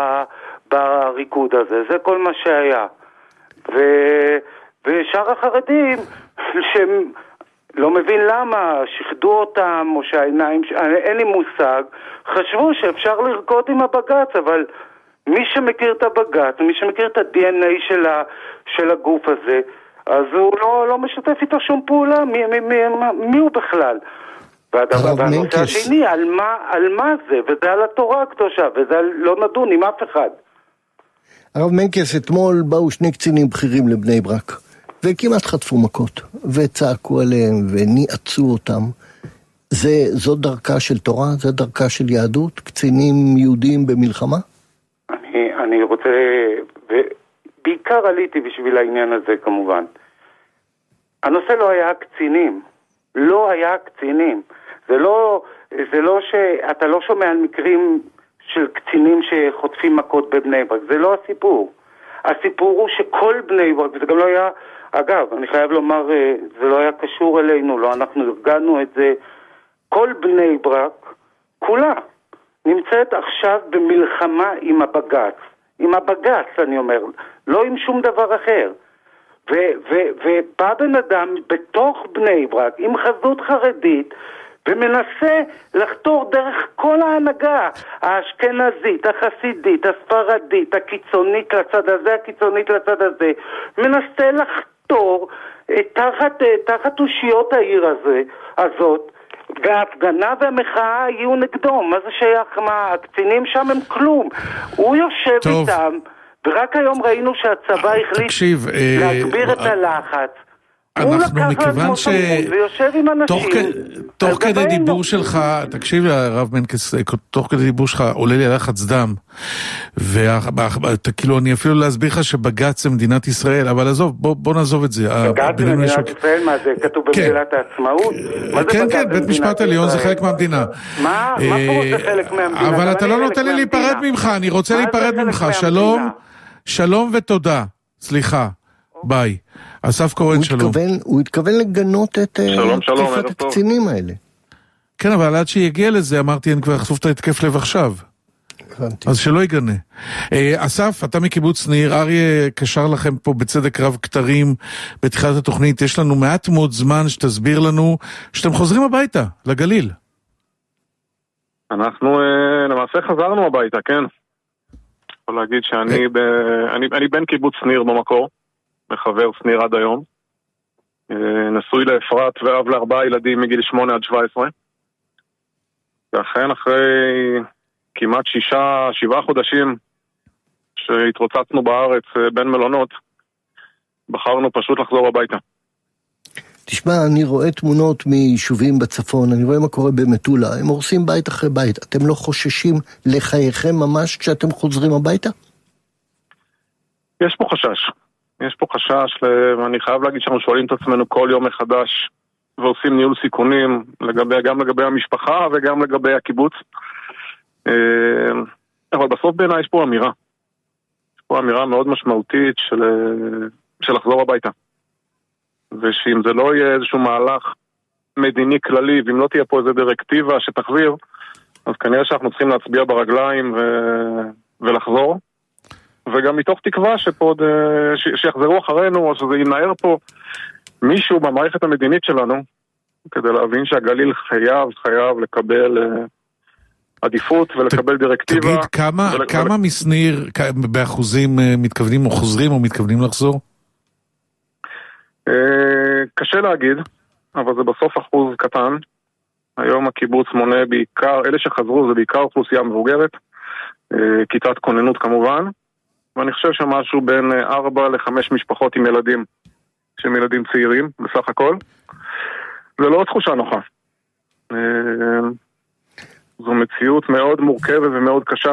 בריקוד הזה. זה כל מה שהיה. ו... ושאר החרדים, שהם לא מבין למה, שחדו אותם, או שהעיניים, אין לי מושג, חשבו שאפשר לרקוד עם הבגץ, אבל מי שמכיר את הבגץ, מי שמכיר את ה-די אן איי של, ה... של הגוף הזה, אז הוא לא, לא משתף איתו שום פעולה, מי, מי, מי, מי הוא בכלל? והדבר, והנושא השני, על מה, על מה זה? וזה על התורה הקדושה, וזה לא נדון עם אף אחד. הרב מנקס, אתמול באו שני קצינים בכירים לבני ברק, וכמעט חטפו מכות, וצעקו עליהם, וניעצו אותם. זה, זו דרכה של תורה? זו דרכה של יהדות? קצינים יהודים במלחמה? אני, אני רוצה... בעיקר עליתי בשביל העניין הזה כמובן. הנושא לא היה קצינים. לא היה קצינים. זה לא, זה לא שאתה לא שומע על מקרים של קצינים שחוטפים מכות בבני ברק. זה לא הסיפור. הסיפור הוא שכל בני ברק, וזה גם לא היה, אגב, אני חייב לומר, זה לא היה קשור אלינו, לא אנחנו הרגענו את זה. כל בני ברק, כולה, נמצאת עכשיו במלחמה עם הבגץ. עם הבגץ, אני אומר, לא עם שום דבר אחר. ובא בן אדם בתוך בני ברק, עם חזות חרדית, ומנסה לחתור דרך כל ההנהגה, האשכנזית, החסידית, הספרדית, הקיצונית לצד הזה, הקיצונית לצד הזה, מנסה לחתור תחת, תחת אושיות העיר הזה, הזאת, וההפגנה והמחאה יהיו נגדו. מה זה שייך? מה, הקצינים שם הם כלום. הוא יושב טוב. איתם, ורק היום ראינו שהצבא החליט תקשיב, להגביר אה, את הלחץ. אנחנו מכיוון ש... ויושב עם אנשים... תוך כדי דיבור שלך, תקשיב הרב מנקס, תוך כדי דיבור שלך עולה לי הלחץ דם, וכאילו אני אפילו להסביר לך שבג"ץ זה מדינת ישראל, אבל עזוב, בוא נעזוב את זה. בג"ץ זה מדינת ישראל, מה זה? כתוב במגילת העצמאות? כן, כן, בית משפט עליון זה חלק מהמדינה. מה? מה פה זה חלק מהמדינה? אבל אתה לא נותן לי להיפרד ממך, אני רוצה להיפרד ממך. שלום, שלום ותודה. סליחה, ביי. אסף קורן, שלום. הוא התכוון לגנות את תקיפת הקצינים האלה. כן, אבל עד שיגיע לזה, אמרתי, אני כבר אחשוף את ההתקף לב עכשיו. אז שלא יגנה. אסף, אתה מקיבוץ ניר, אריה קשר לכם פה בצדק רב כתרים בתחילת התוכנית, יש לנו מעט מאוד זמן שתסביר לנו שאתם חוזרים הביתה, לגליל. אנחנו למעשה חזרנו הביתה, כן. יכול להגיד שאני ב... אני, אני בן קיבוץ ניר במקור, מחבר שניר עד היום. נשוי לאפרת ואב לארבעה ילדים מגיל שמונה עד שבע עשרה. ואכן אחרי כמעט שישה, שבעה חודשים שהתרוצצנו בארץ בין מלונות, בחרנו פשוט לחזור הביתה. תשמע, אני רואה תמונות מיישובים בצפון, אני רואה מה קורה במטולה, הם הורסים בית אחרי בית. אתם לא חוששים לחייכם ממש כשאתם חוזרים הביתה? יש פה חשש. יש פה חשש, ואני חייב להגיד שאנחנו שואלים את עצמנו כל יום מחדש, ועושים ניהול סיכונים, לגבי, גם לגבי המשפחה וגם לגבי הקיבוץ. אבל בסוף בעיניי יש פה אמירה. יש פה אמירה מאוד משמעותית של, של לחזור הביתה. ושאם זה לא יהיה איזשהו מהלך מדיני כללי, ואם לא תהיה פה איזו דירקטיבה שתחזיר, אז כנראה שאנחנו צריכים להצביע ברגליים ו... ולחזור. וגם מתוך תקווה שפה, ש... שיחזרו אחרינו, או שזה ינער פה מישהו במערכת המדינית שלנו, כדי להבין שהגליל חייב, חייב לקבל עדיפות ולקבל דירקטיבה. תגיד, כמה, ול... כמה מסניר באחוזים מתכוונים או חוזרים או מתכוונים לחזור? קשה להגיד, אבל זה בסוף אחוז קטן. היום הקיבוץ מונה בעיקר, אלה שחזרו זה בעיקר אוכלוסייה מבוגרת, כיתת כוננות כמובן, ואני חושב שמשהו בין ארבע לחמש משפחות עם ילדים, שהם ילדים צעירים בסך הכל. זה לא תחושה נוחה. זו מציאות מאוד מורכבת ומאוד קשה,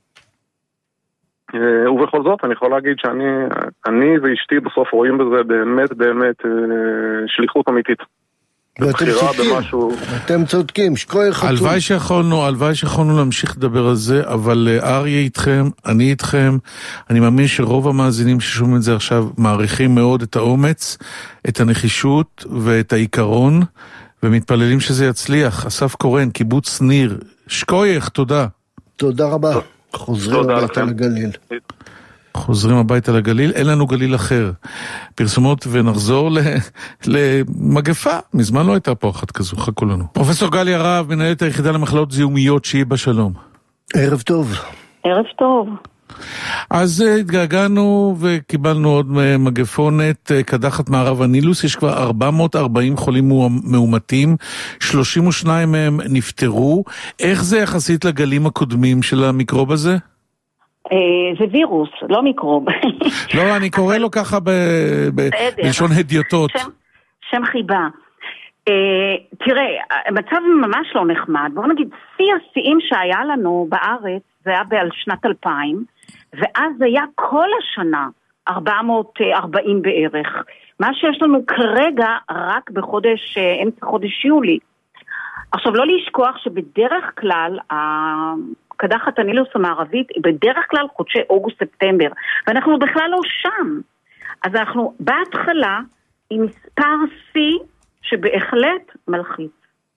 ובכל זאת אני יכול להגיד שאני אני ואשתי בסוף רואים בזה באמת באמת שליחות אמיתית. ואתם צודקים, אתם צודקים, שכוי חצוי. הלוואי שיכולנו, הלוואי שיכולנו להמשיך לדבר על זה, אבל אריה איתכם, אני איתכם, אני מאמין שרוב המאזינים ששומעים את זה עכשיו מעריכים מאוד את האומץ, את הנחישות ואת העיקרון, ומתפללים שזה יצליח. אסף קורן, קיבוץ ניר, שכוייך, תודה. תודה רבה. חוזרים הביתה לגליל. חוזרים הביתה לגליל, אין לנו גליל אחר. פרסומות ונחזור למגפה. מזמן לא הייתה פה אחת כזו, חכו לנו. פרופסור גלי הרב, מנהלת היחידה למחלות זיהומיות, שיהיה בשלום. ערב טוב. ערב טוב. אז התגעגענו וקיבלנו עוד מגפונת, קדחת מערב הנילוס, יש כבר ארבע מאות וארבעים חולים מאומתים, שלושים ושניים מהם נפטרו. איך זה יחסית לגלים הקודמים של המיקרוב הזה? זה וירוס, לא מיקרוב. לא, אני קורא לו ככה בלשון הדיוטות. שם חיבה. תראה, המצב ממש לא נחמד. בואו נגיד, שיא השיאים שהיה לנו בארץ, זה היה בעל שנת אלפיים, ואז היה כל השנה ארבע מאות וארבעים בערך. מה שיש לנו כרגע רק בחודש, אמצע חודש יולי. עכשיו, לא לשכוח שבדרך כלל, קדחת הנילוס המערבית היא בדרך כלל חודשי אוגוסט-ספטמבר, ואנחנו בכלל לא שם. אז אנחנו בהתחלה עם מספר C שבהחלט מלחיץ.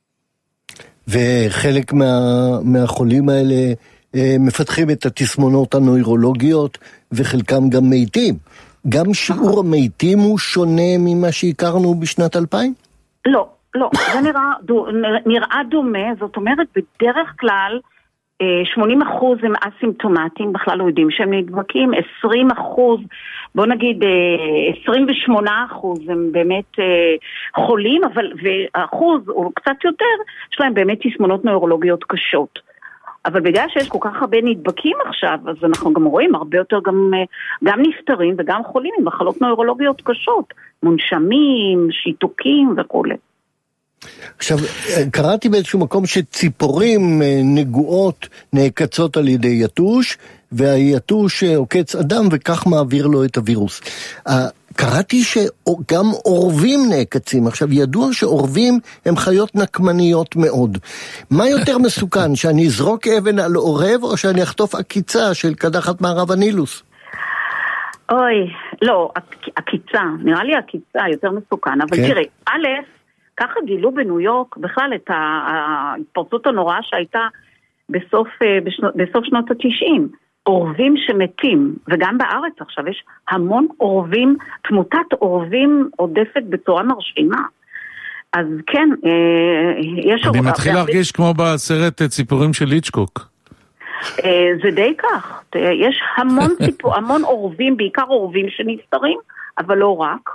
וחלק מה, מהחולים האלה מפתחים את התסמונות הנוירולוגיות, וחלקם גם מתים. גם שיעור המתים הוא שונה ממה שהכרנו בשנת אלפיים? לא, לא. זה נראה, נראה דומה, זאת אומרת, בדרך כלל, שמונים אחוז הם אסימפטומטיים, בכלל לא יודעים שהם נדבקים, עשרים אחוז, בוא נגיד עשרים ושמונה אחוז הם באמת חולים, אבל האחוז הוא קצת יותר, יש להם באמת תסמונות נוירולוגיות קשות. אבל בגלל שיש כל כך הרבה נדבקים עכשיו, אז אנחנו גם רואים הרבה יותר גם, גם נפטרים וגם חולים עם מחלות נוירולוגיות קשות, מונשמים, שיתוקים וכו'. עכשיו, קראתי באיזשהו מקום שציפורים נגועות נעקצות על ידי יתוש, והיתוש עוקץ אדם וכך מעביר לו את הווירוס. קראתי שגם עורבים נעקצים. עכשיו, ידוע שעורבים הם חיות נקמניות מאוד. מה יותר מסוכן, שאני אזרוק אבן על עורב או שאני אחטוף עקיצה של קדחת מערב הנילוס? אוי, לא, עקיצה. נראה לי עקיצה יותר מסוכן. אבל כן. תראה, א', ככה גילו בניו יורק בכלל את ההתפרצות הנוראה שהייתה בסוף, בסוף שנות ה-תשעים. עורבים שמתים, וגם בארץ עכשיו יש המון עורבים, תמותת עורבים עודפת בצורה מרשימה. אז כן, יש... אני מתחיל להרגיש כמו בסרט ציפורים של היצ'קוק. זה די כך. יש המון ציפור, המון עורבים, בעיקר עורבים שנפטרים, אבל לא רק.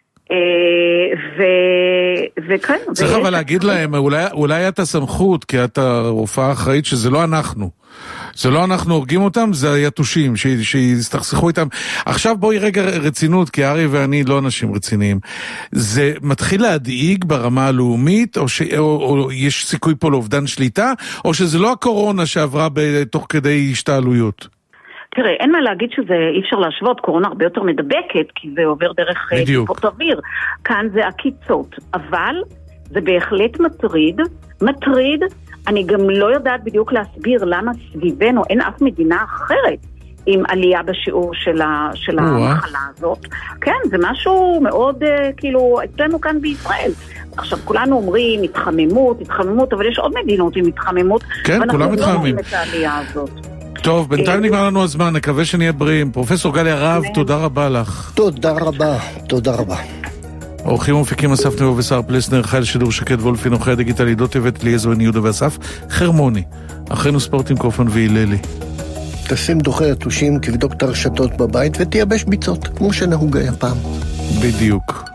וכן. צריך אבל להגיד להם, אולי את הסמכות, כי את הרופאה האחראית שזה לא אנחנו. זה לא אנחנו הורגים אותם, זה היתושים, שיסתכסכו איתם. עכשיו בואי רגע רצינות, כי ארי ואני לא אנשים רציניים. זה מתחיל להדאיג ברמה הלאומית, או, ש... או, או יש סיכוי פה לאובדן שליטה, או שזה לא הקורונה שעברה תוך כדי השתעלויות? תראה, אין מה להגיד שזה אי אפשר להשוות, קורונה הרבה יותר מדבקת, כי זה עובר דרך טיפות אוויר. כאן זה עקיצות, אבל זה בהחלט מטריד, מטריד, אני גם לא יודעת בדיוק להסביר למה סביבנו אין אף מדינה אחרת עם עלייה בשיעור של, ה, של המחלה הזאת. כן, זה משהו מאוד, כאילו, אצלנו כאן בישראל. עכשיו, כולנו אומרים התחממות, התחממות, אבל יש עוד מדינות עם התחממות. כן, כולם מתחממים. ואנחנו לא רואים את העלייה הזאת. טוב, בינתיים נגמר לנו הזמן, נקווה שנהיה בריאים. פרופסור גליה רהב, תודה רבה לך. תודה רבה, תודה רבה. אורחים ומפיקים אסף נבו ושר פלסנר, חייל שידור שקד וולפין, עורכי הדיגיטל עידו טבת, ליעזר בן יהודה ואסף חרמוני. אחינו ספורט עם קופמן והיללי. תשים דוחי יתושים, תבדוק את הרשתות בבית ותייבש ביצות, כמו שנהוג היה פעם. בדיוק.